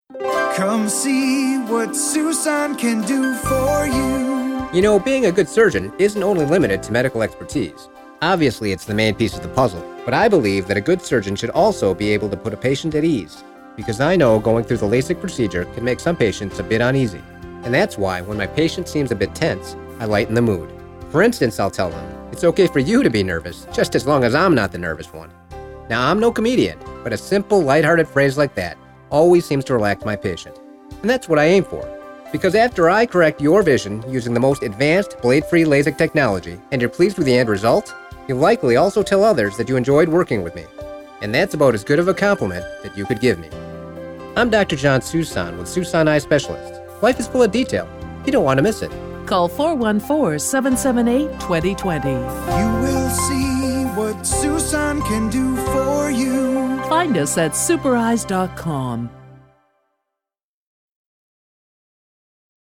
Come see what Susan can do for you. You know, being a good surgeon isn't only limited to medical expertise. Obviously, it's the main piece of the puzzle, but I believe that a good surgeon should also be able to put a patient at ease, because I know going through the LASIK procedure can make some patients a bit uneasy. And that's why when my patient seems a bit tense, I lighten the mood. For instance, I'll tell them, it's okay for you to be nervous, just as long as I'm not the nervous one. Now, I'm no comedian, but a simple, lighthearted phrase like that always seems to relax my patient. And that's what I aim for. Because after I correct your vision using the most advanced blade-free LASIK technology, and you're pleased with the end result, you'll likely also tell others that you enjoyed working with me. And that's about as good of a compliment that you could give me. I'm Dr. John Susan with Susan Eye Specialists. Life is full of detail. You don't want to miss it. Call 414-778-2020. You will see what Susan can do for you. Find us at supereyes.com.